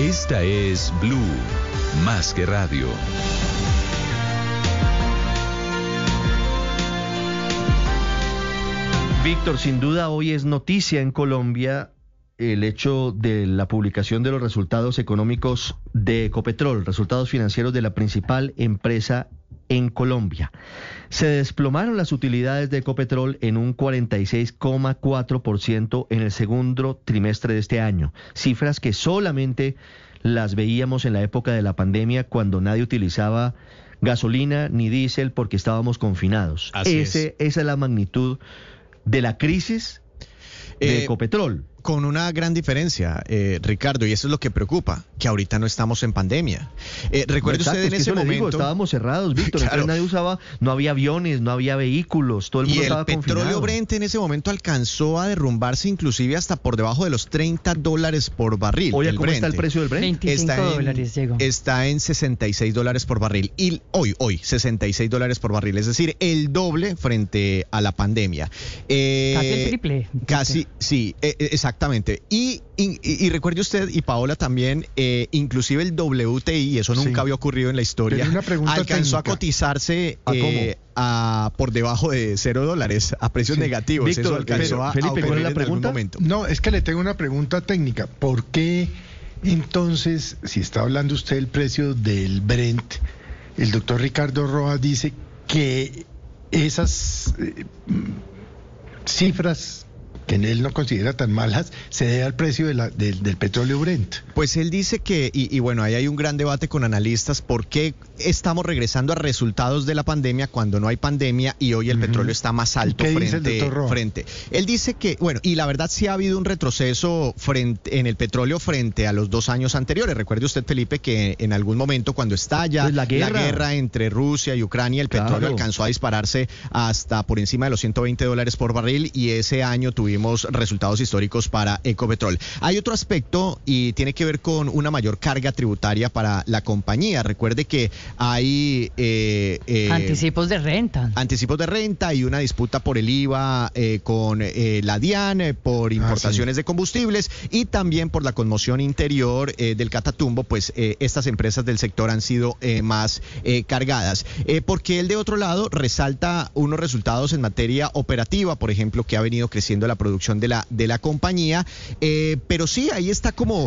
Esta es Blue, más que radio. Víctor, sin duda hoy es noticia en Colombia el hecho de la publicación de los resultados económicos de Ecopetrol, resultados financieros de la principal empresa en Colombia. Se desplomaron las utilidades de Ecopetrol en un 46,4% en el segundo trimestre de este año, cifras que solamente las veíamos en la época de la pandemia, cuando nadie utilizaba gasolina ni diésel porque estábamos confinados. Esa es la magnitud de la crisis de Ecopetrol. Con una gran diferencia, Ricardo, y eso es lo que preocupa, que ahorita no estamos en pandemia. Recuerde usted en ese momento... estábamos cerrados, Víctor, claro. Nadie usaba, no había aviones, no había vehículos, todo el mundo estaba confinado. Y el petróleo Brent en ese momento alcanzó a derrumbarse inclusive hasta por debajo de los $30 por barril. Oye, ¿cómo está el precio del Brent? $25 llegó. Está en $66 por barril. Y hoy, $66 por barril, es decir, el doble frente a la pandemia. Casi el triple. Casi, sí, exactamente. Y recuerde usted, y Paola también, inclusive el WTI, y eso nunca había ocurrido en la historia, alcanzó a cotizarse por debajo de $0, a precios negativos. Víctor, eso alcanzó a Felipe, ¿cuál es la pregunta? No, es que le tengo una pregunta técnica. ¿Por qué entonces, si está hablando usted del precio del Brent, el doctor Ricardo Rojas dice que esas cifras que él no considera tan malas, se debe al precio del petróleo Brent? Pues él dice que, y bueno, ahí hay un gran debate con analistas, ¿por qué estamos regresando a resultados de la pandemia cuando no hay pandemia y hoy el petróleo está más alto frente? Él dice que, bueno, y la verdad sí ha habido un retroceso en el petróleo frente a los 2 años anteriores. Recuerde usted, Felipe, que en algún momento cuando estalla la guerra entre Rusia y Ucrania, el petróleo alcanzó a dispararse hasta por encima de los $120 por barril, y ese año tuvimos resultados históricos para Ecopetrol. Hay otro aspecto y tiene que ver con una mayor carga tributaria para la compañía. Recuerde que hay anticipos de renta. Anticipos de renta y una disputa por el IVA con la DIAN, por importaciones de combustibles y también por la conmoción interior del Catatumbo, pues estas empresas del sector han sido más cargadas. Porque él de otro lado resalta unos resultados en materia operativa, por ejemplo, que ha venido creciendo la producción de la compañía, pero sí, ahí está como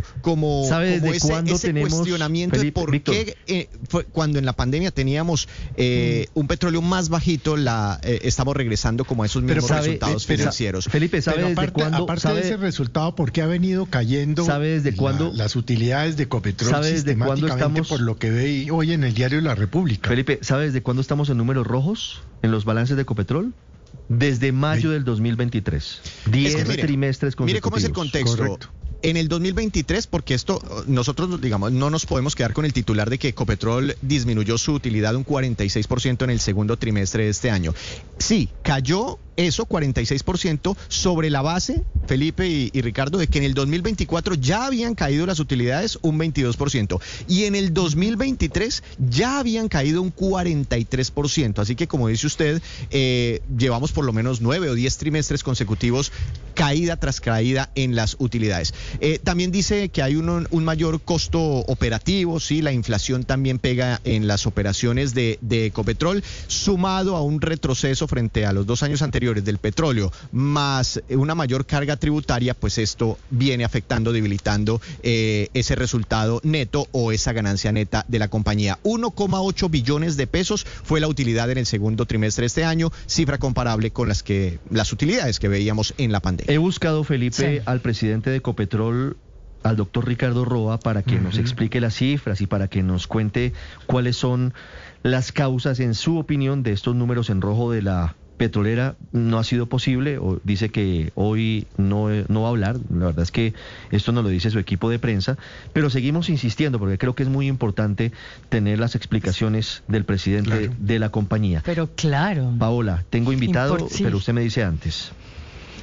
ese cuestionamiento de por qué cuando en la pandemia teníamos un petróleo más bajito, estamos regresando como a esos mismos resultados financieros. Felipe, ¿sabe desde cuándo? Aparte de ese resultado, ¿por qué ha venido cayendo las utilidades de Ecopetrol sistemáticamente por lo que ve hoy en el diario La República? Felipe, ¿sabe desde cuándo estamos en números rojos en los balances de Ecopetrol? Desde mayo del 2023. 10 trimestres consecutivos. Mire cómo es el contexto. Correcto. En el 2023, porque esto, nosotros, digamos, no nos podemos quedar con el titular de que Ecopetrol disminuyó su utilidad un 46% en el segundo trimestre de este año. Sí, cayó eso, 46%, sobre la base, Felipe y Ricardo, de que en el 2024 ya habían caído las utilidades un 22%. Y en el 2023 ya habían caído un 43%. Así que, como dice usted, llevamos por lo menos 9 o 10 trimestres consecutivos, caída tras caída en las utilidades. También dice que hay un mayor costo operativo, sí, la inflación también pega en las operaciones de Ecopetrol, sumado a un retroceso frente a los 2 años anteriores del petróleo, más una mayor carga tributaria, pues esto viene afectando, debilitando ese resultado neto o esa ganancia neta de la compañía. 1,8 billones de pesos fue la utilidad en el segundo trimestre de este año, cifra comparable con las utilidades que veíamos en la pandemia. He buscado, Felipe, al presidente de Ecopetrol, al doctor Ricardo Roa, para que nos explique las cifras y para que nos cuente cuáles son las causas, en su opinión, de estos números en rojo de la petrolera. No ha sido posible, o dice que hoy no va a hablar. La verdad es que esto nos lo dice su equipo de prensa, pero seguimos insistiendo porque creo que es muy importante tener las explicaciones del presidente de la compañía. Pero claro. Paola, tengo invitado, pero usted me dice antes.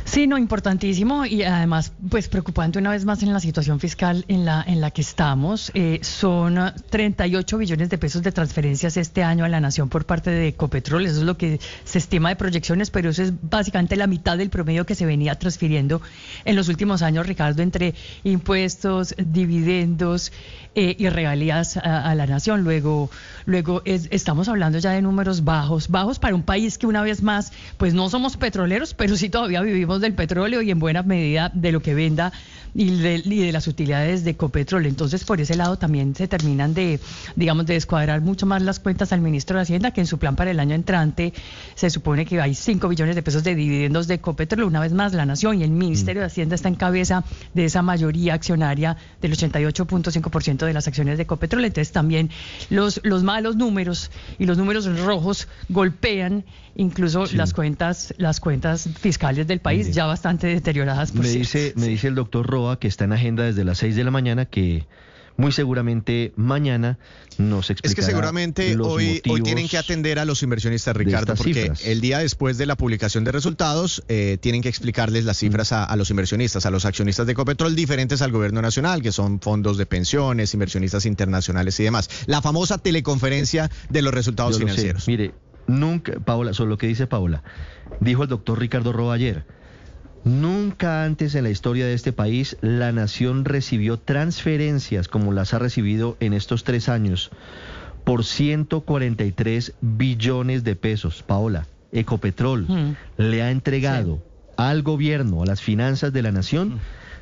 Sí, no, importantísimo y además, pues preocupante una vez más en la situación fiscal en la que estamos. Son 38 billones de pesos de transferencias este año a la nación por parte de Ecopetrol. Eso es lo que se estima de proyecciones, pero eso es básicamente la mitad del promedio que se venía transfiriendo en los últimos años, Ricardo, entre impuestos, dividendos y regalías a la nación. Luego estamos hablando ya de números bajos para un país que una vez más, pues no somos petroleros, pero sí todavía vivimos del petróleo y en buena medida de lo que venda y de las utilidades de Ecopetrol. Entonces, por ese lado también se terminan de descuadrar mucho más las cuentas al ministro de Hacienda, que en su plan para el año entrante se supone que hay 5 billones de pesos de dividendos de Ecopetrol. Una vez más, la nación y el Ministerio de Hacienda está en cabeza de esa mayoría accionaria del 88.5% de las acciones de Ecopetrol. Entonces, también los malos números y los números rojos golpean incluso las cuentas fiscales del país, ya bastante deterioradas. Me dice el doctor Roa, que está en agenda desde las 6 de la mañana, que muy seguramente mañana nos explicará. Es que seguramente hoy tienen que atender a los inversionistas, Ricardo, porque cifras. El día después de la publicación de resultados tienen que explicarles las cifras a los inversionistas, a los accionistas de Ecopetrol, diferentes al gobierno nacional, que son fondos de pensiones, inversionistas internacionales y demás. La famosa teleconferencia de los resultados financieros. Mire, nunca, Paola, sobre lo que dice Paola, dijo el doctor Ricardo Roa ayer, nunca antes en la historia de este país la nación recibió transferencias como las ha recibido en estos 3 años por 143 billones de pesos. Paola, Ecopetrol le ha entregado al gobierno, a las finanzas de la nación,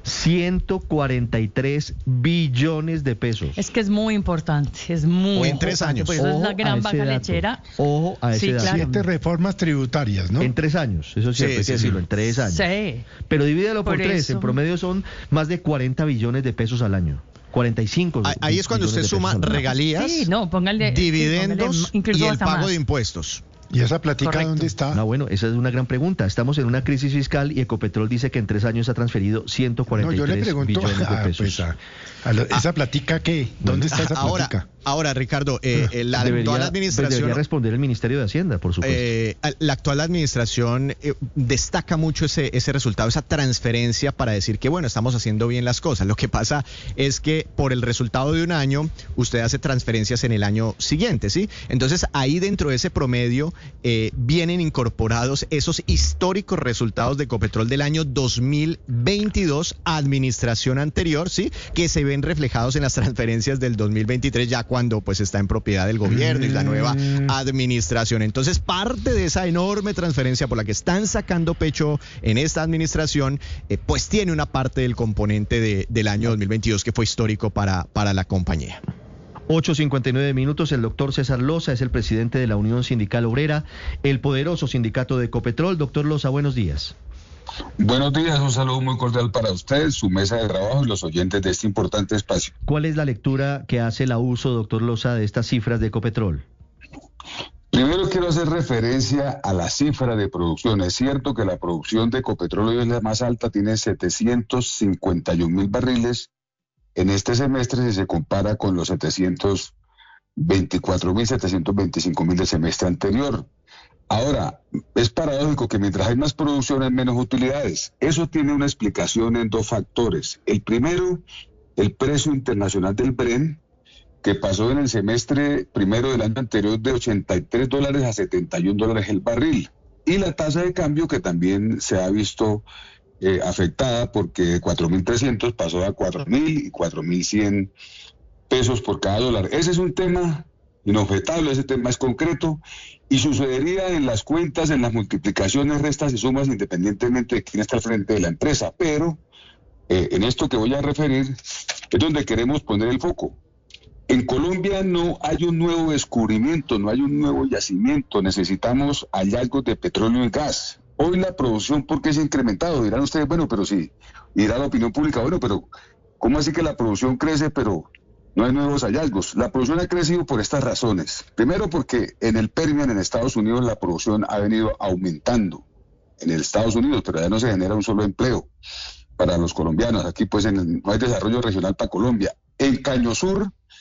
143 billones de pesos. Es que es muy importante, es muy en 3 años. Por eso es la gran vaca lechera. Ojo a ese dato. 7 reformas tributarias, ¿no? En 3 años, eso sí, hay que decirlo, en 3 años. Sí. Pero divídelo por 3, eso. en promedio son más de 40 billones de pesos al año. 45. Ahí es cuando usted suma regalías, dividendos y el pago de impuestos. ¿Y esa plática dónde está? No, bueno, esa es una gran pregunta. Estamos en una crisis fiscal y Ecopetrol dice que en 3 años ha transferido 143 billones de pesos. ¿Esa plática qué? ¿Dónde está esa plática? Ahora, Ricardo, la actual administración... Debería responder el Ministerio de Hacienda, por supuesto. La actual administración destaca mucho ese resultado, esa transferencia para decir que, bueno, estamos haciendo bien las cosas. Lo que pasa es que por el resultado de un año, usted hace transferencias en el año siguiente, ¿sí? Entonces, ahí dentro de ese promedio vienen incorporados esos históricos resultados de Ecopetrol del año 2022, administración anterior, ¿sí? Que se ven reflejados en las transferencias del 2023, ya cuando pues está en propiedad del gobierno y la nueva administración. Entonces, parte de esa enorme transferencia por la que están sacando pecho en esta administración, pues tiene una parte del componente del año 2022 que fue histórico para la compañía. 8:59 minutos. El doctor César Loza es el presidente de la Unión Sindical Obrera, el poderoso sindicato de Ecopetrol. Doctor Loza, buenos días. Buenos días, un saludo muy cordial para usted, su mesa de trabajo y los oyentes de este importante espacio. ¿Cuál es la lectura que hace la USO, doctor Loza, de estas cifras de Ecopetrol? Primero quiero hacer referencia a la cifra de producción. Es cierto que la producción de Ecopetrol hoy es la más alta, tiene 751.000 barriles en este semestre si se compara con los 724.000, 725.000 del semestre anterior. Ahora, es paradójico que mientras hay más producción hay menos utilidades. Eso tiene una explicación en 2 factores. El primero, el precio internacional del Brent, que pasó en el semestre primero del año anterior de $83 a $71 el barril. Y la tasa de cambio, que también se ha visto afectada, porque de 4.300 pasó a 4.000 y 4.100 pesos por cada dólar. Ese es un tema inobjetable, ese tema es concreto y sucedería en las cuentas, en las multiplicaciones, restas y sumas, independientemente de quién está al frente de la empresa. Pero en esto que voy a referir es donde queremos poner el foco. En Colombia no hay un nuevo descubrimiento, no hay un nuevo yacimiento, necesitamos hallazgos de petróleo y gas. Hoy la producción, ¿por qué se ha incrementado? Dirán ustedes, bueno, pero sí, y dirá la opinión pública, bueno, pero ¿cómo así que la producción crece, pero no hay nuevos hallazgos? La producción ha crecido por estas razones. Primero, porque en el Permian, en Estados Unidos, la producción ha venido aumentando. En el Estados Unidos, pero ya no se genera un solo empleo para los colombianos. Aquí, pues, no hay desarrollo regional para Colombia. En Caño Sur,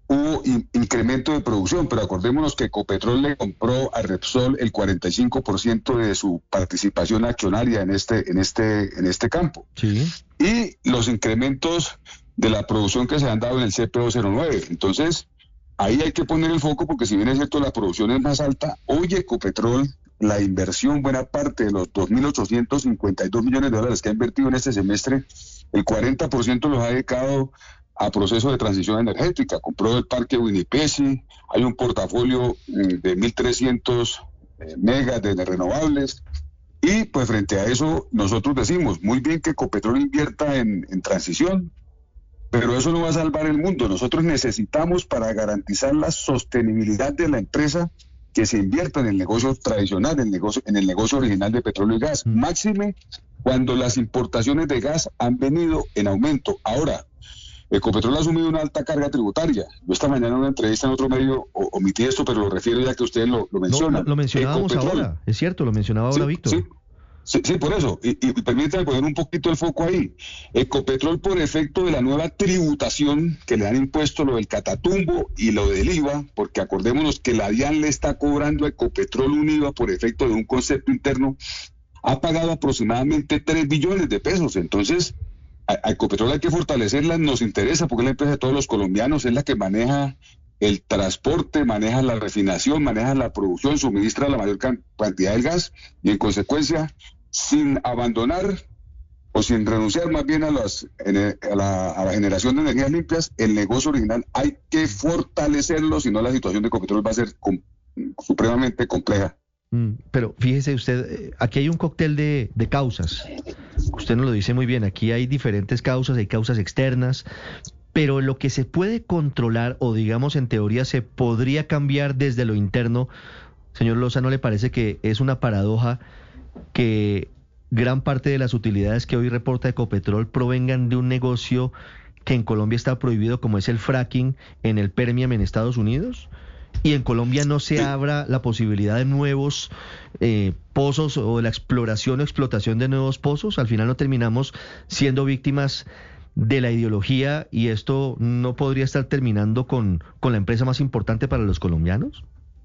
hubo incremento de producción, pero acordémonos que Ecopetrol le compró a Repsol el 45% de su participación accionaria en este campo. Sí. Y los incrementos de la producción que se han dado en el CP209. Entonces, ahí hay que poner el foco, porque si bien es cierto la producción es más alta, hoy Ecopetrol, la inversión, buena parte de los 2.852 millones de dólares que ha invertido en este semestre, el 40% los ha dedicado a procesos de transición energética. Compró el parque Winipesi, hay un portafolio de 1.300 megas de renovables, y pues frente a eso nosotros decimos, muy bien que Ecopetrol invierta en transición, pero eso no va a salvar el mundo. Nosotros necesitamos, para garantizar la sostenibilidad de la empresa, que se invierta en el negocio tradicional, en el negocio original de petróleo y gas, máxime cuando las importaciones de gas han venido en aumento. Ahora, Ecopetrol ha asumido una alta carga tributaria. Yo esta mañana en una entrevista en otro medio omití esto, pero lo refiero ya que ustedes lo mencionan. No, lo mencionábamos Ecopetrol, ahora, es cierto, lo mencionaba ahora Víctor. Sí, por eso, y permítame poner un poquito el foco ahí. Ecopetrol, por efecto de la nueva tributación que le han impuesto, lo del catatumbo y lo del IVA, porque acordémonos que la DIAN le está cobrando a Ecopetrol un IVA por efecto de un concepto interno, ha pagado aproximadamente 3 billones de pesos. Entonces, a Ecopetrol hay que fortalecerla, nos interesa, porque es la empresa de todos los colombianos, es la que maneja el transporte, maneja la refinación, maneja la producción, suministra la mayor cantidad de gas, y en consecuencia, sin abandonar o sin renunciar más bien a la generación de energías limpias, el negocio original hay que fortalecerlo, si no la situación de Ecopetrol va a ser supremamente compleja. Pero fíjese usted, aquí hay un cóctel de causas. Usted nos lo dice muy bien, aquí hay diferentes causas, hay causas externas, pero lo que se puede controlar, o digamos en teoría se podría cambiar desde lo interno, señor Loza, ¿no le parece que es una paradoja que gran parte de las utilidades que hoy reporta Ecopetrol provengan de un negocio que en Colombia está prohibido, como es el fracking en el Permian en Estados Unidos? Y en Colombia no se abra la posibilidad de nuevos pozos, o de la exploración o explotación de nuevos pozos. Al final no terminamos siendo víctimas de la ideología, y esto no podría estar terminando con la empresa más importante para los colombianos.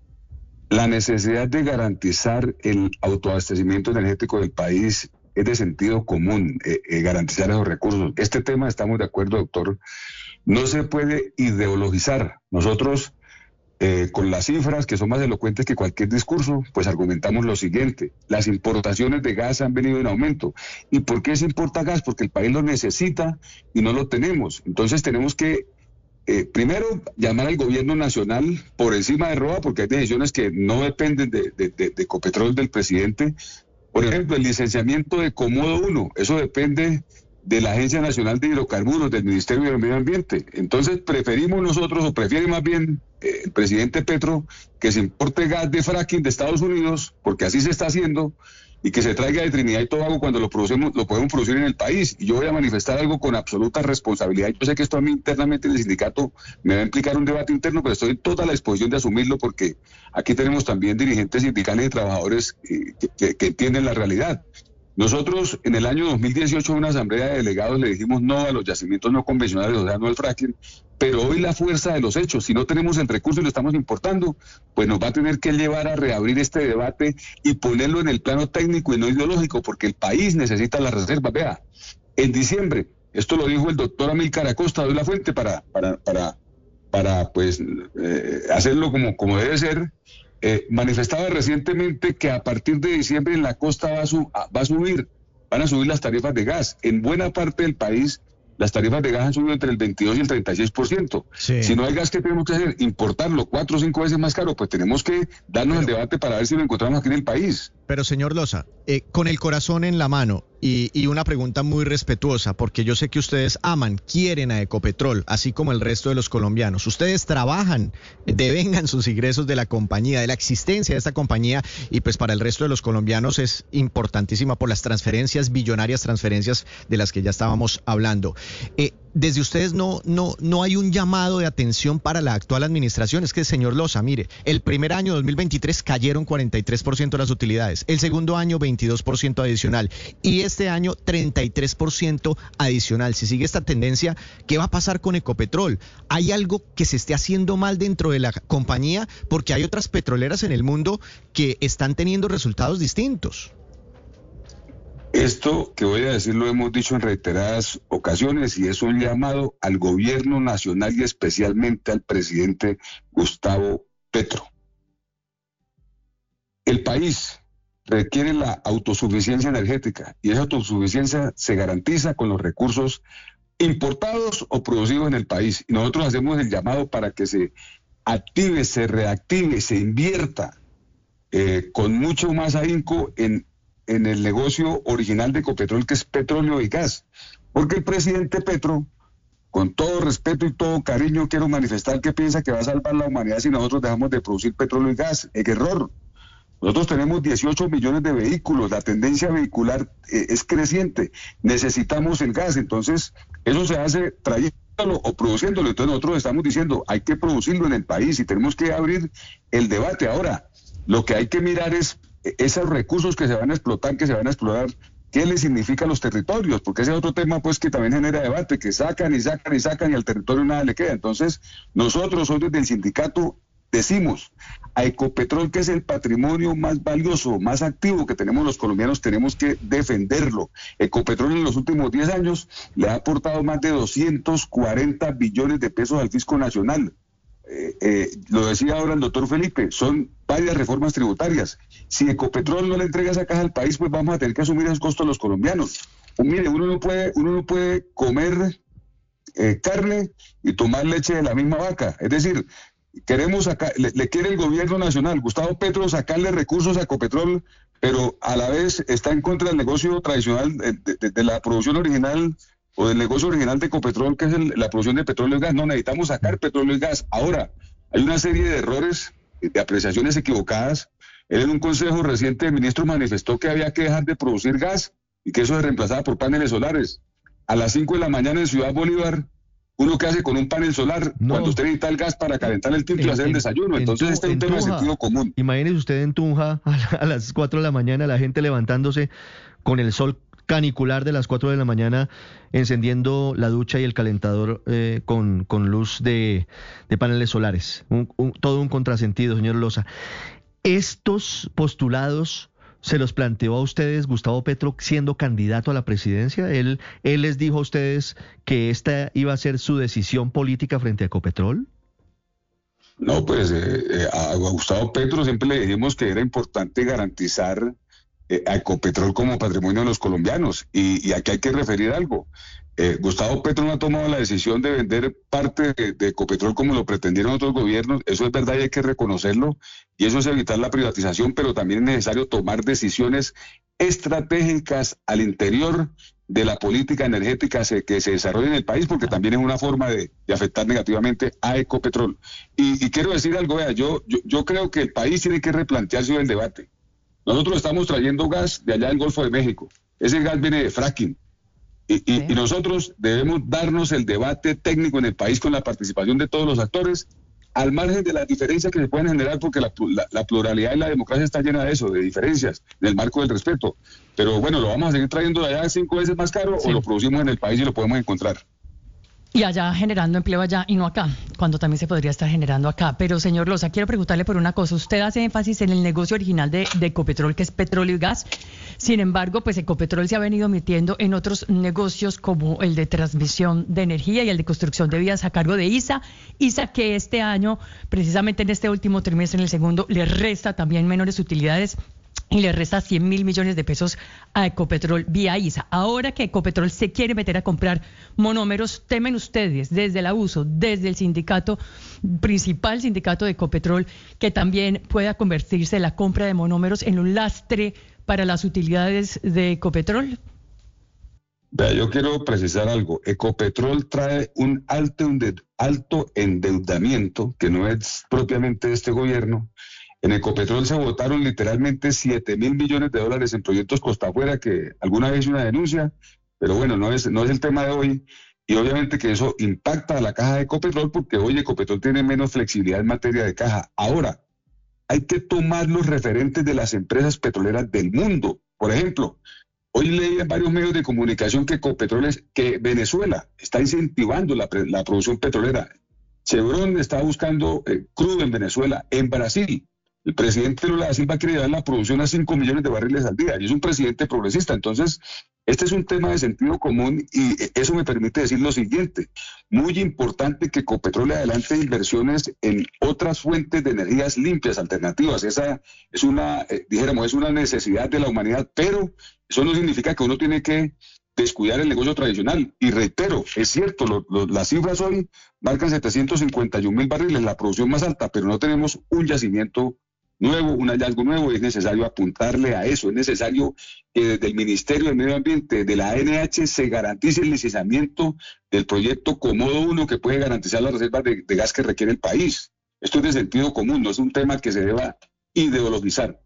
La necesidad de garantizar el autoabastecimiento energético del país es de sentido común, garantizar esos recursos. Este tema, estamos de acuerdo, doctor, no se puede ideologizar. Nosotros, con las cifras que son más elocuentes que cualquier discurso, pues argumentamos lo siguiente: las importaciones de gas han venido en aumento. ¿Y por qué se importa gas? Porque el país lo necesita y no lo tenemos. Entonces tenemos que primero llamar al gobierno nacional por encima de ROA, porque hay decisiones que no dependen de Ecopetrol, del presidente. Por ejemplo, el licenciamiento de Comodo 1, eso depende de la Agencia Nacional de Hidrocarburos, del Ministerio del Medio Ambiente. Entonces preferimos nosotros, o prefiere más bien el presidente Petro, que se importe gas de fracking de Estados Unidos, porque así se está haciendo, y que se traiga de Trinidad y Tobago cuando lo podemos producir en el país. Y yo voy a manifestar algo con absoluta responsabilidad. Yo sé que esto a mí internamente en el sindicato me va a implicar un debate interno, pero estoy en toda la disposición de asumirlo, porque aquí tenemos también dirigentes sindicales y trabajadores que entienden la realidad. Nosotros en el año 2018 en una asamblea de delegados le dijimos no a los yacimientos no convencionales, o sea, no al fracking, pero hoy la fuerza de los hechos, si no tenemos el recurso y lo estamos importando, pues nos va a tener que llevar a reabrir este debate y ponerlo en el plano técnico y no ideológico, porque el país necesita las reservas. Vea, en diciembre, esto lo dijo el doctor Amílcar Acosta, doy la fuente para pues hacerlo como debe ser. Manifestaba recientemente que a partir de diciembre en la costa van a subir las tarifas de gas. En buena parte del país las tarifas de gas han subido entre el 22 y el 36%. Sí. Si no hay gas, ¿qué tenemos que hacer? Importarlo 4 o 5 veces más caro. Pues tenemos que darnos el debate para ver si lo encontramos aquí en el país. Pero señor Loza, con el corazón en la mano y una pregunta muy respetuosa, porque yo sé que ustedes aman, quieren a Ecopetrol, así como el resto de los colombianos. Ustedes trabajan, devengan sus ingresos de la compañía, de la existencia de esta compañía, y pues para el resto de los colombianos es importantísima por las transferencias, billonarias transferencias de las que ya estábamos hablando. desde ustedes no hay un llamado de atención para la actual administración. Es que, señor Loza, mire, el primer año 2023 cayeron 43% las utilidades, el segundo año 22% adicional y este año 33% adicional. Si sigue esta tendencia, ¿qué va a pasar con Ecopetrol? ¿Hay algo que se esté haciendo mal dentro de la compañía? Porque hay otras petroleras en el mundo que están teniendo resultados distintos. Esto que voy a decir lo hemos dicho en reiteradas ocasiones y es un llamado al gobierno nacional y especialmente al presidente Gustavo Petro. El país requiere la autosuficiencia energética y esa autosuficiencia se garantiza con los recursos importados o producidos en el país. Y nosotros hacemos el llamado para que se active, se reactive, se invierta con mucho más ahínco en el negocio original de Ecopetrol, que es petróleo y gas. Porque el presidente Petro, con todo respeto y todo cariño, quiero manifestar que piensa que va a salvar la humanidad si nosotros dejamos de producir petróleo y gas. Error. Nosotros tenemos 18 millones de vehículos, la tendencia vehicular es creciente, necesitamos el gas, entonces eso se hace trayéndolo o produciéndolo. Entonces nosotros estamos diciendo, hay que producirlo en el país y tenemos que abrir el debate. Ahora, lo que hay que mirar es esos recursos que se van a explotar, ¿qué le significa a los territorios? Porque ese es otro tema pues que también genera debate, que sacan y al territorio nada le queda. Entonces, nosotros hoy desde el sindicato decimos, a Ecopetrol, que es el patrimonio más valioso, más activo que tenemos los colombianos, tenemos que defenderlo. Ecopetrol en los últimos 10 años le ha aportado más de 240 billones de pesos al fisco nacional. Lo decía ahora el doctor Felipe, son varias reformas tributarias. Si Ecopetrol no le entrega esa caja al país, pues vamos a tener que asumir esos costos los colombianos. Mire, uno no puede comer carne y tomar leche de la misma vaca. Es decir, le quiere el gobierno nacional, Gustavo Petro, sacarle recursos a Ecopetrol, pero a la vez está en contra del negocio tradicional de la producción original o del negocio original de Ecopetrol, que es la producción de petróleo y gas. No, necesitamos sacar petróleo y gas. Ahora, hay una serie de errores, de apreciaciones equivocadas. Él en un consejo reciente de ministros manifestó que había que dejar de producir gas y que eso se reemplazaba por paneles solares. A las 5 de la mañana en Ciudad Bolívar, ¿uno qué hace con un panel solar? No. Cuando usted necesita el gas para calentar el tinto y hacer el desayuno. Entonces este es un tema de sentido común. Imagínese usted en Tunja a las 4 de la mañana, la gente levantándose con el sol canicular de las 4 de la mañana, encendiendo la ducha y el calentador con luz de paneles solares. Todo un contrasentido, señor Loza. ¿Estos postulados se los planteó a ustedes Gustavo Petro siendo candidato a la presidencia? ¿Él les dijo a ustedes que esta iba a ser su decisión política frente a Ecopetrol? No, pues a Gustavo Petro siempre le dijimos que era importante garantizar a Ecopetrol como patrimonio de los colombianos. Y aquí hay que referir algo. Gustavo Petro no ha tomado la decisión de vender parte de Ecopetrol como lo pretendieron otros gobiernos. Eso es verdad y hay que reconocerlo. Y eso es evitar la privatización, pero también es necesario tomar decisiones estratégicas al interior de la política energética que se desarrolla en el país, porque también es una forma de afectar negativamente a Ecopetrol. Y quiero decir algo, vea, yo creo que el país tiene que replantearse el debate. Nosotros estamos trayendo gas de allá del Golfo de México. Ese gas viene de fracking. Y nosotros debemos darnos el debate técnico en el país con la participación de todos los actores, al margen de las diferencias que se pueden generar, porque la pluralidad y la democracia está llena de eso, de diferencias, del marco del respeto. Pero bueno, ¿lo vamos a seguir trayendo de allá 5 veces más caro o lo producimos en el país y lo podemos encontrar? Y allá generando empleo allá y no acá, cuando también se podría estar generando acá. Pero señor Loza, quiero preguntarle por una cosa. Usted hace énfasis en el negocio original de Ecopetrol, que es petróleo y gas. Sin embargo, pues Ecopetrol se ha venido metiendo en otros negocios como el de transmisión de energía y el de construcción de vías a cargo de ISA. ISA que este año, precisamente en este último trimestre, en el segundo, le resta también menores utilidades y le resta 100.000 millones de pesos a Ecopetrol vía ISA. Ahora que Ecopetrol se quiere meter a comprar monómeros, ¿temen ustedes desde el abuso, desde el sindicato, principal sindicato de Ecopetrol, que también pueda convertirse la compra de monómeros en un lastre para las utilidades de Ecopetrol? Vea, yo quiero precisar algo. Ecopetrol trae un alto endeudamiento, que no es propiamente de este gobierno. En Ecopetrol se votaron literalmente 7.000 millones de dólares en proyectos costa afuera, que alguna vez hice una denuncia, pero bueno, no es el tema de hoy. y obviamente que eso impacta a la caja de Ecopetrol porque hoy Ecopetrol tiene menos flexibilidad en materia de caja. Ahora, hay que tomar los referentes de las empresas petroleras del mundo. Por ejemplo, hoy leí en varios medios de comunicación que que Venezuela está incentivando la producción petrolera. Chevron está buscando crudo en Venezuela. En Brasil, el presidente Lula da Silva quiere llevar la producción a 5 millones de barriles al día y es un presidente progresista. Entonces, este es un tema de sentido común y eso me permite decir lo siguiente. Muy importante que Ecopetrol adelante inversiones en otras fuentes de energías limpias, alternativas. Esa es es una necesidad de la humanidad, pero eso no significa que uno tiene que descuidar el negocio tradicional. Y reitero, es cierto, las cifras hoy marcan 751.000 barriles, la producción más alta, pero no tenemos un yacimiento nuevo, un hallazgo nuevo, y es necesario apuntarle a eso. Es necesario que desde el Ministerio del Medio Ambiente, de la ANH, se garantice el licenciamiento del proyecto Comodo 1 que puede garantizar las reservas de gas que requiere el país. Esto es de sentido común, no es un tema que se deba ideologizar.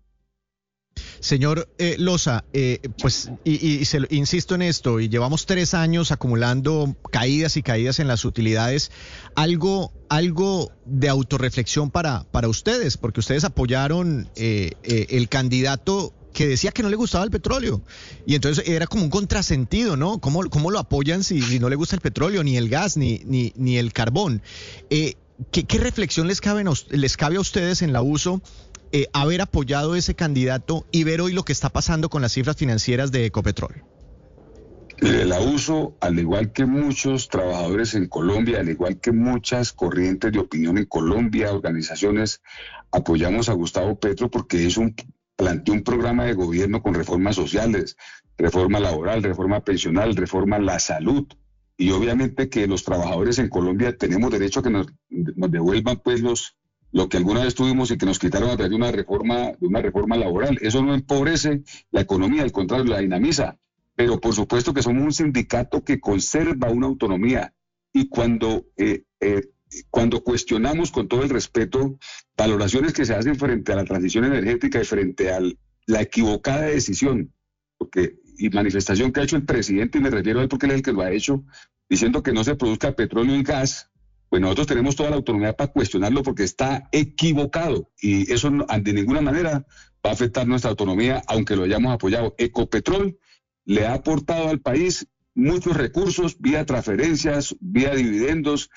Señor Loza, insisto en esto, y llevamos 3 años acumulando caídas y caídas en las utilidades. Algo de autorreflexión para ustedes, porque ustedes apoyaron el candidato que decía que no le gustaba el petróleo. Y entonces era como un contrasentido, ¿no? ¿Cómo lo apoyan si no le gusta el petróleo, ni el gas, ni el carbón? ¿Qué reflexión les cabe a ustedes en la USO haber apoyado ese candidato y ver hoy lo que está pasando con las cifras financieras de Ecopetrol? Mire, la USO, al igual que muchos trabajadores en Colombia, al igual que muchas corrientes de opinión en Colombia, organizaciones, apoyamos a Gustavo Petro porque planteó un programa de gobierno con reformas sociales, reforma laboral, reforma pensional, reforma a la salud. Y obviamente que los trabajadores en Colombia tenemos derecho a que nos devuelvan pues lo que alguna vez tuvimos y que nos quitaron a través de una reforma laboral. Eso no empobrece la economía, al contrario, la dinamiza. Pero por supuesto que somos un sindicato que conserva una autonomía. Y cuando cuestionamos, con todo el respeto, valoraciones que se hacen frente a la transición energética y frente a la equivocada decisión, y manifestación que ha hecho el presidente, y me refiero a él porque él es el que lo ha hecho, diciendo que no se produzca petróleo y gas, pues nosotros tenemos toda la autonomía para cuestionarlo porque está equivocado y eso de ninguna manera va a afectar nuestra autonomía, aunque lo hayamos apoyado. Ecopetrol le ha aportado al país muchos recursos vía transferencias, vía dividendos,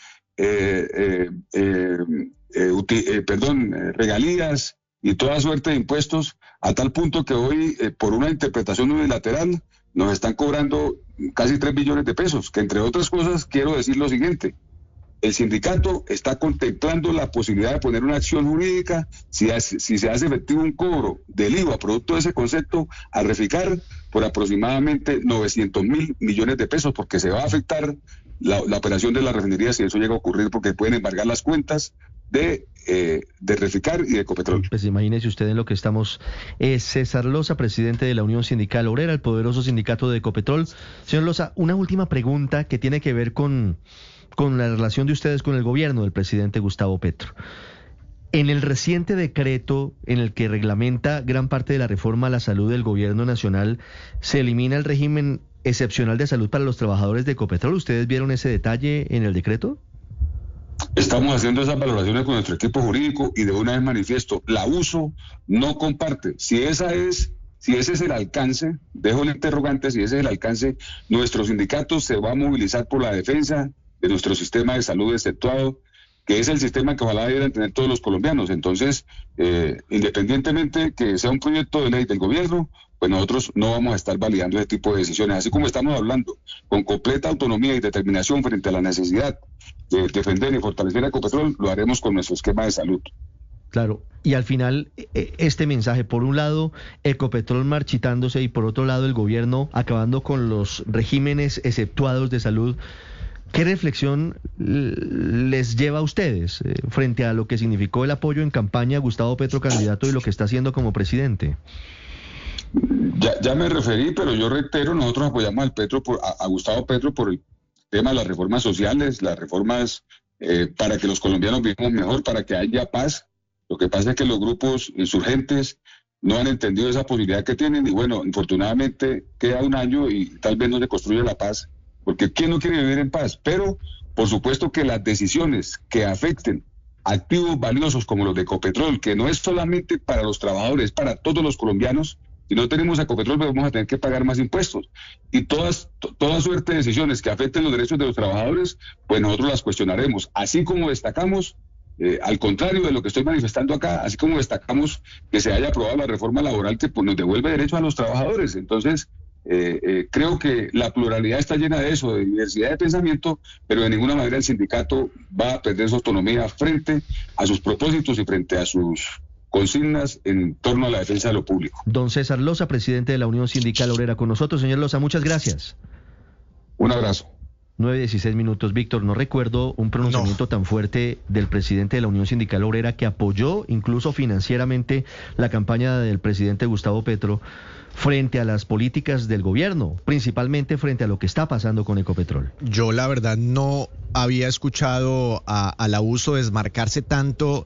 regalías y toda suerte de impuestos, a tal punto que hoy, por una interpretación unilateral, nos están cobrando casi 3 billones de pesos, que entre otras cosas quiero decir lo siguiente. El sindicato está contemplando la posibilidad de poner una acción jurídica si se hace efectivo un cobro del IVA producto de ese concepto a Reficar por aproximadamente 900.000 millones de pesos, porque se va a afectar la operación de la refinería si eso llega a ocurrir, porque pueden embargar las cuentas de Reficar y de Ecopetrol. Pues imagínese usted en lo que estamos. César Loza, presidente de la Unión Sindical Obrera, el poderoso sindicato de Ecopetrol. Señor Loza, una última pregunta que tiene que ver con la relación de ustedes con el gobierno del presidente Gustavo Petro. En el reciente decreto en el que reglamenta gran parte de la reforma a la salud del gobierno nacional, se elimina el régimen excepcional de salud para los trabajadores de Ecopetrol. ¿Ustedes vieron ese detalle en el decreto? Estamos haciendo esas valoraciones con nuestro equipo jurídico y de una vez manifiesto, la USO no comparte. Si ese es el alcance, dejo el interrogante, si ese es el alcance, nuestro sindicato se va a movilizar por la defensa de nuestro sistema de salud exceptuado, que es el sistema que ojalá debieran tener todos los colombianos. Entonces, independientemente que sea un proyecto de ley del gobierno, pues nosotros no vamos a estar validando ese tipo de decisiones. Así como estamos hablando, con completa autonomía y determinación frente a la necesidad de defender y fortalecer a Ecopetrol, lo haremos con nuestro esquema de salud. Claro, y al final este mensaje, por un lado Ecopetrol marchitándose y por otro lado el gobierno acabando con los regímenes exceptuados de salud, ¿qué reflexión les lleva a ustedes frente a lo que significó el apoyo en campaña a Gustavo Petro candidato y lo que está haciendo como presidente? Ya me referí, pero yo reitero, nosotros apoyamos a Gustavo Petro por el tema de las reformas sociales, las reformas para que los colombianos vivamos mejor, para que haya paz. Lo que pasa es que los grupos insurgentes no han entendido esa posibilidad que tienen y bueno, infortunadamente queda un año y tal vez no se construye la paz porque ¿quién no quiere vivir en paz? Pero, por supuesto que las decisiones que afecten activos valiosos como los de Ecopetrol, que no es solamente para los trabajadores, es para todos los colombianos. Si no tenemos a Ecopetrol, vamos a tener que pagar más impuestos. Y toda suerte de decisiones que afecten los derechos de los trabajadores, pues nosotros las cuestionaremos. Así como destacamos, al contrario de lo que estoy manifestando acá, así como destacamos que se haya aprobado la reforma laboral que pues, nos devuelve derechos a los trabajadores. Entonces, creo que la pluralidad está llena de eso, de diversidad de pensamiento, pero de ninguna manera el sindicato va a perder su autonomía frente a sus propósitos y frente a sus consignas en torno a la defensa de lo público. Don César Loza, presidente de la Unión Sindical Obrera, con nosotros. Señor Loza, muchas gracias. Un abrazo. 9:16, Víctor. No recuerdo un pronunciamiento tan fuerte del presidente de la Unión Sindical Obrera, que apoyó incluso financieramente la campaña del presidente Gustavo Petro frente a las políticas del gobierno, principalmente frente a lo que está pasando con Ecopetrol. Yo la verdad no había escuchado al abuso desmarcarse tanto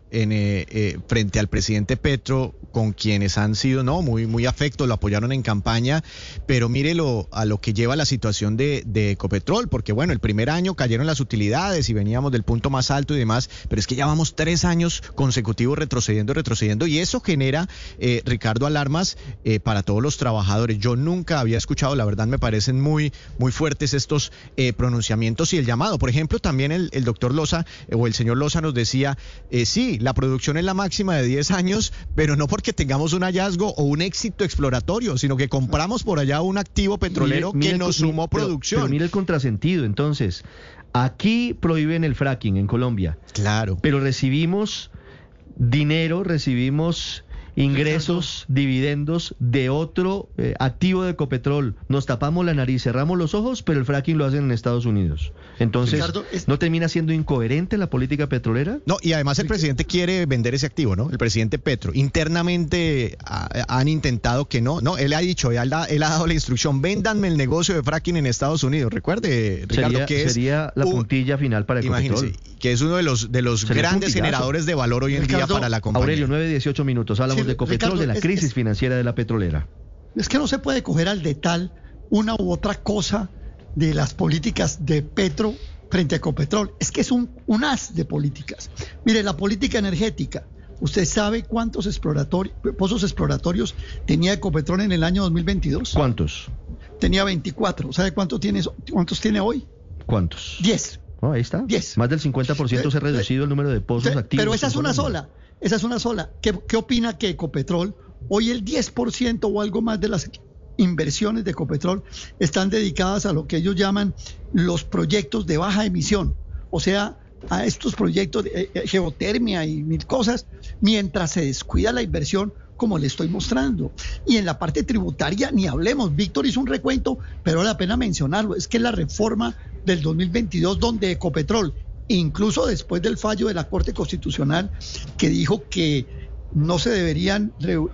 frente al presidente Petro, con quienes han sido muy afectos, lo apoyaron en campaña, pero mírelo a lo que lleva la situación de Ecopetrol, porque bueno, el primer año cayeron las utilidades y veníamos del punto más alto y demás, pero es que ya vamos 3 años consecutivos retrocediendo, y eso genera, Ricardo, alarmas para todos los trabajadores. Yo nunca había escuchado, la verdad me parecen muy fuertes estos pronunciamientos y el llamado. Por ejemplo, también el doctor Loza o el señor Loza nos decía, sí, la producción es la máxima de 10 años, pero no porque tengamos un hallazgo o un éxito exploratorio, sino que compramos por allá un activo petrolero que nos sumó producción. Pero mire el contrasentido, entonces, aquí prohíben el fracking en Colombia. Claro. Pero recibimos dinero, recibimos ingresos, dividendos de otro activo de Ecopetrol. Nos tapamos la nariz, cerramos los ojos, pero el fracking lo hacen en Estados Unidos. Entonces, Ricardo, ¿no termina siendo incoherente la política petrolera? No, y además el presidente quiere vender ese activo, ¿no? El presidente Petro. Internamente han intentado que no. No, él ha dicho, él ha dado la instrucción, véndanme el negocio de fracking en Estados Unidos. Recuerde, Ricardo, sería la puntilla final para Ecopetrol. Imagínese, que es uno de los grandes generadores de valor hoy en día para la compañía. Aurelio, 9:18. Hablamos de Ecopetrol, Ricardo, de la crisis financiera de la petrolera. Es que no se puede coger al detalle una u otra cosa de las políticas de Petro frente a Ecopetrol. Es que es un as de políticas. Mire, la política energética. ¿Usted sabe cuántos pozos exploratorios tenía Ecopetrol en el año 2022? ¿Cuántos? Tenía 24. ¿Sabe cuántos tiene hoy? ¿Cuántos? 10. Oh, ahí está. 10. Más del 50% se ha reducido el número de pozos activos. Pero esa es una sola. Esa es una sola. ¿Qué opina que Ecopetrol, hoy el 10% o algo más de las inversiones de Ecopetrol están dedicadas a lo que ellos llaman los proyectos de baja emisión? O sea, a estos proyectos de geotermia y mil cosas, mientras se descuida la inversión, como le estoy mostrando. Y en la parte tributaria ni hablemos. Víctor hizo un recuento, pero vale la pena mencionarlo. Es que la reforma del 2022, donde Ecopetrol, incluso después del fallo de la Corte Constitucional, que dijo que no se deberían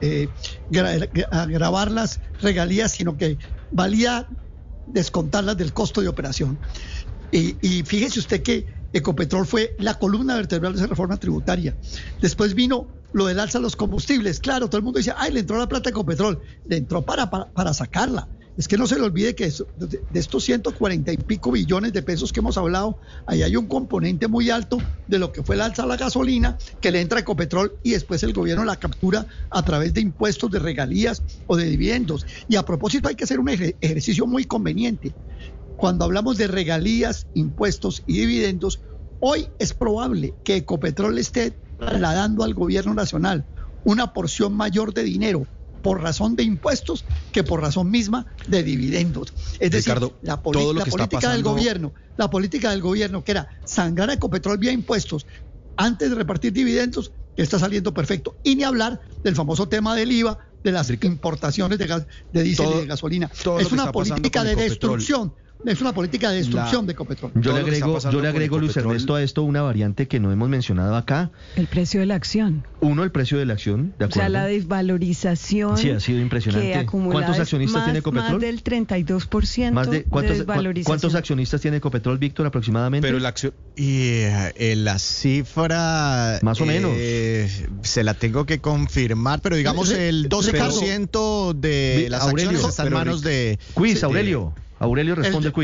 gravar las regalías, sino que valía descontarlas del costo de operación. Y fíjese usted que Ecopetrol fue la columna vertebral de esa reforma tributaria. Después vino lo del alza de los combustibles. Claro, todo el mundo dice, le entró la plata a Ecopetrol. Le entró para sacarla. Es que no se le olvide que de estos 140 y pico billones de pesos que hemos hablado, ahí hay un componente muy alto de lo que fue el alza a la gasolina, que le entra a Ecopetrol y después el gobierno la captura a través de impuestos, de regalías o de dividendos. Y a propósito, hay que hacer un ejercicio muy conveniente. Cuando hablamos de regalías, impuestos y dividendos, hoy es probable que Ecopetrol esté trasladando al gobierno nacional una porción mayor de dinero por razón de impuestos que por razón misma de dividendos. Es decir, Ricardo, la política del gobierno, que era sangrar a Ecopetrol vía impuestos antes de repartir dividendos, está saliendo perfecto. Y ni hablar del famoso tema del IVA, de las importaciones de diésel y de gasolina. Es una política de destrucción. Es una política de destrucción de Ecopetrol. Yo le agrego, Luis Ernesto, a esto una variante que no hemos mencionado acá. El precio de la acción. El precio de la acción, ¿de acuerdo? O sea, la desvalorización. Sí, ha sido impresionante. ¿Cuántos accionistas tiene Ecopetrol? Más del 32% de desvalorización. ¿Cuántos accionistas tiene Ecopetrol, Víctor, aproximadamente? Pero la acción... Y la cifra... Más o menos. Se la tengo que confirmar, pero digamos el 12% de las acciones está en manos de... Quiz, Aurelio. Aurelio responde el quiz.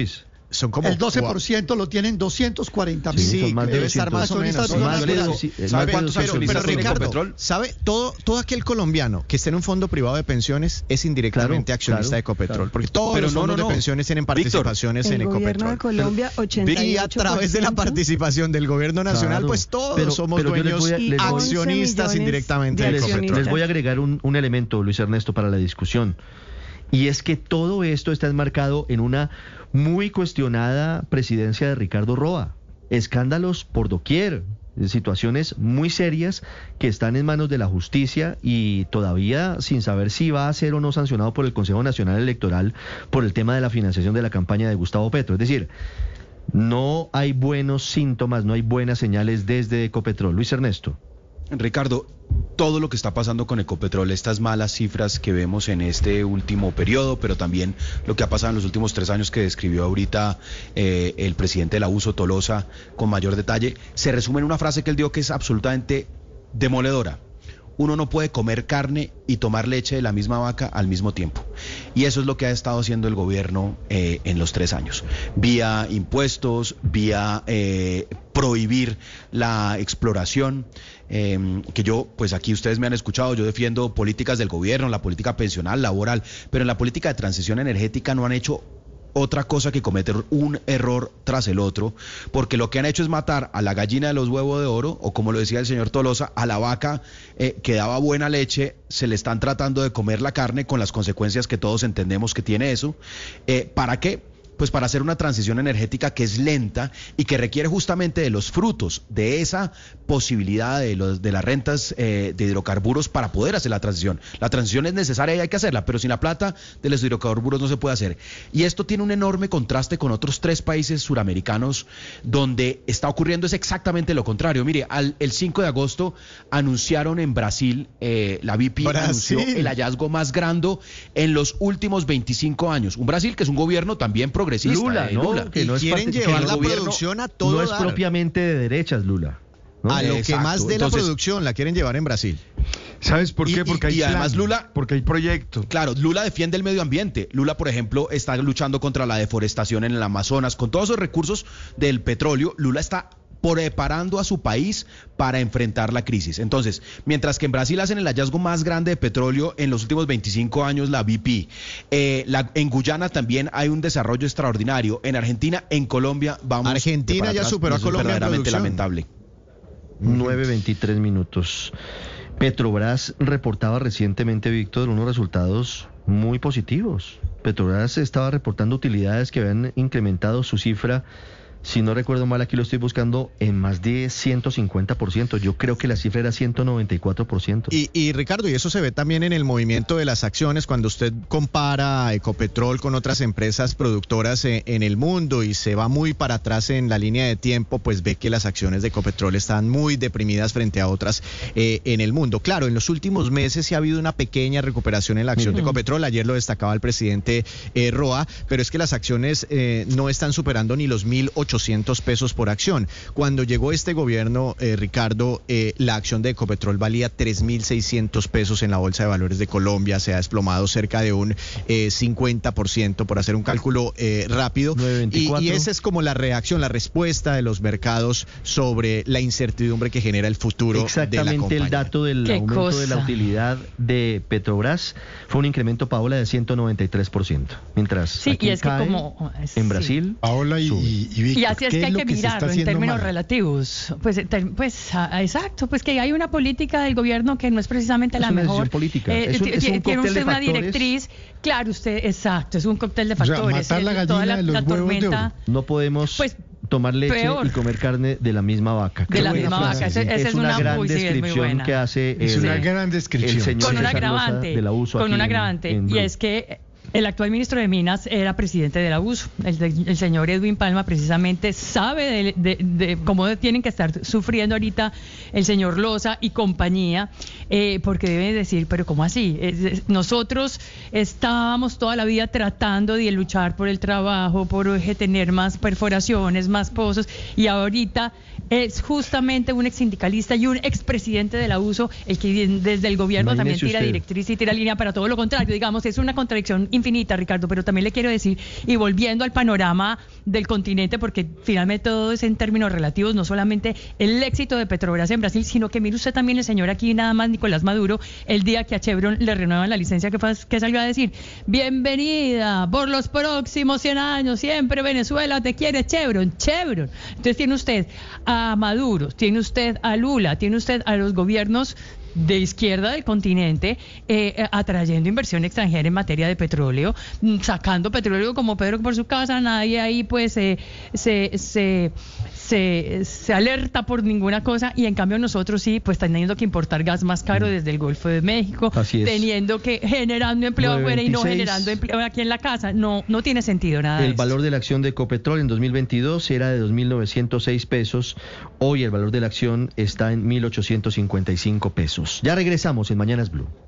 Son como el 12% lo tienen 240.000. Sí, son más de debe estar más o menos. ¿Sabe cuántos Pero Ricardo, ¿sabe? Todo aquel colombiano que esté en un fondo privado de pensiones es indirectamente accionista de Ecopetrol, porque todos los fondos de pensiones tienen participaciones en Ecopetrol. El gobierno de Colombia, 88%. Y a través de la participación del gobierno nacional, pues todos somos dueños accionistas indirectamente de Ecopetrol. Les voy a agregar un elemento, Luis Ernesto, para la discusión. Y es que todo esto está enmarcado en una muy cuestionada presidencia de Ricardo Roa. Escándalos por doquier, situaciones muy serias que están en manos de la justicia y todavía sin saber si va a ser o no sancionado por el Consejo Nacional Electoral por el tema de la financiación de la campaña de Gustavo Petro. Es decir, no hay buenos síntomas, no hay buenas señales desde Ecopetrol. Luis Ernesto. Ricardo, todo lo que está pasando con Ecopetrol, estas malas cifras que vemos en este último periodo, pero también lo que ha pasado en los últimos 3 años que describió ahorita el presidente del abuso, Tolosa, con mayor detalle, se resume en una frase que él dio que es absolutamente demoledora. Uno no puede comer carne y tomar leche de la misma vaca al mismo tiempo. Y eso es lo que ha estado haciendo el gobierno en los 3 años. Vía impuestos, vía prohibir la exploración, que yo, pues aquí ustedes me han escuchado, yo defiendo políticas del gobierno, la política pensional, laboral, pero en la política de transición energética no han hecho otra cosa que cometer un error tras el otro, porque lo que han hecho es matar a la gallina de los huevos de oro, o como lo decía el señor Tolosa, a la vaca que daba buena leche, se le están tratando de comer la carne con las consecuencias que todos entendemos que tiene eso. ¿Para qué? Pues para hacer una transición energética que es lenta y que requiere justamente de los frutos de esa posibilidad de las rentas de hidrocarburos para poder hacer la transición. La transición es necesaria y hay que hacerla, pero sin la plata de los hidrocarburos no se puede hacer. Y esto tiene un enorme contraste con otros 3 países suramericanos donde está ocurriendo es exactamente lo contrario. Mire, el 5 de agosto anunciaron en Brasil, la BP anunció el hallazgo más grande en los últimos 25 años. Un Brasil que es un gobierno también progresista. Lula, ¿no? Lula. Que no quieren llevar la producción a todo no es propiamente de derechas, Lula, ¿no? A lo que más de la producción la quieren llevar en Brasil. ¿Sabes por qué? Porque hay además Lula, porque hay proyectos. Claro, Lula defiende el medio ambiente. Lula, por ejemplo, está luchando contra la deforestación en el Amazonas. Con todos esos recursos del petróleo, Lula está preparando a su país para enfrentar la crisis. Entonces, mientras que en Brasil hacen el hallazgo más grande de petróleo en los últimos 25 años, la BP, en Guyana también hay un desarrollo extraordinario. En Argentina, en Colombia, vamos. Argentina ya superó a Colombia en producción. Lamentable. 9:23 minutos. Petrobras reportaba recientemente, Víctor, unos resultados muy positivos. Petrobras estaba reportando utilidades que habían incrementado su cifra, si no recuerdo mal, aquí lo estoy buscando, en más de 150%. Yo creo que la cifra era 194%. Y Ricardo, y eso se ve también en el movimiento de las acciones, cuando usted compara Ecopetrol con otras empresas productoras en el mundo y se va muy para atrás en la línea de tiempo, pues ve que las acciones de Ecopetrol están muy deprimidas frente a otras en el mundo. Claro, en los últimos meses sí ha habido una pequeña recuperación en la acción de Ecopetrol. Ayer lo destacaba el presidente Roa, pero es que las acciones no están superando ni los 1.800 pesos por acción. Cuando llegó este gobierno, Ricardo, la acción de Ecopetrol valía 3.600 pesos en la Bolsa de Valores de Colombia, se ha desplomado cerca de un 50%, por hacer un cálculo rápido. Y esa es como la reacción, la respuesta de los mercados sobre la incertidumbre que genera el futuro de la compañía. Exactamente, el dato del aumento de la utilidad de Petrobras fue un incremento, Paola, de 193%. Mientras aquí y es que como en Brasil, Paola y Víctor, y así es que hay que mirarlo en términos relativos. Pues exacto, pues que hay una política del gobierno que no es precisamente la mejor. Política. Tiene usted una directriz, claro, es un cóctel de factores. O sea, matar la gallina de los huevos de oro. No podemos tomar leche y comer carne de la misma vaca. De la misma vaca. Esa es una gran descripción que hace es una gran descripción. El señor con un agravante, y es que el actual ministro de Minas era presidente del abuso. El señor Edwin Palma precisamente sabe de cómo tienen que estar sufriendo ahorita el señor Loza y compañía, porque deben decir, pero ¿cómo así? Nosotros estábamos toda la vida tratando de luchar por el trabajo, por tener más perforaciones, más pozos, y ahorita es justamente un ex sindicalista y un expresidente del abuso el que desde el gobierno también tira directriz y tira línea para todo lo contrario. Digamos, es una contradicción infinita, Ricardo, pero también le quiero decir, y volviendo al panorama del continente, porque finalmente todo es en términos relativos, no solamente el éxito de Petrobras en Brasil, sino que mire usted también el señor aquí, nada más Nicolás Maduro, el día que a Chevron le renuevan la licencia, que salió a decir, bienvenida por los próximos 100 años, siempre Venezuela te quiere, Chevron. Entonces tiene usted a Maduro, tiene usted a Lula, tiene usted a los gobiernos de izquierda del continente atrayendo inversión extranjera en materia de petróleo, sacando petróleo como Pedro por su casa, nadie ahí pues se alerta por ninguna cosa, y en cambio nosotros sí, pues teniendo que importar gas más caro desde el Golfo de México, teniendo que generando empleo afuera y no generando empleo aquí en la casa, no tiene sentido nada. El valor de la acción de Ecopetrol en 2022 era de 2.906 pesos, hoy el valor de la acción está en 1.855 pesos. Ya regresamos en Mañanas Blue.